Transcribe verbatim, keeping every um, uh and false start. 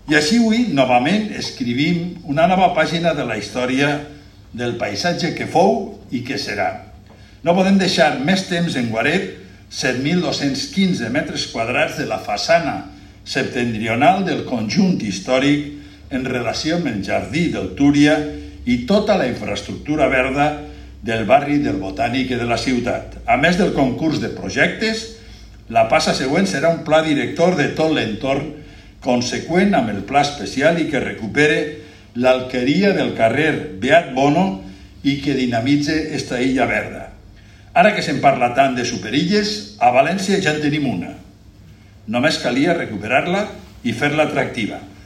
I així avui, novament, escrivim una nova pàgina de la història del paisatge que fou i que serà. No podem deixar més temps en guaret set mil dos-cents quinze metres quadrats de la façana septentrional del conjunt històric en relació amb el jardí del Túria i tota la infraestructura verda del barri del Botànic i de la ciutat. A més del concurs de projectes, la passa següent serà un pla director de tot l'entorn conseqüent amb el pla especial i que recupere l'alqueria del carrer Beat Bono i que dinamitze esta illa verda. Ara que se'n parla tant de superilles, a València ja en tenim una. Només calia recuperar-la i fer-la atractiva.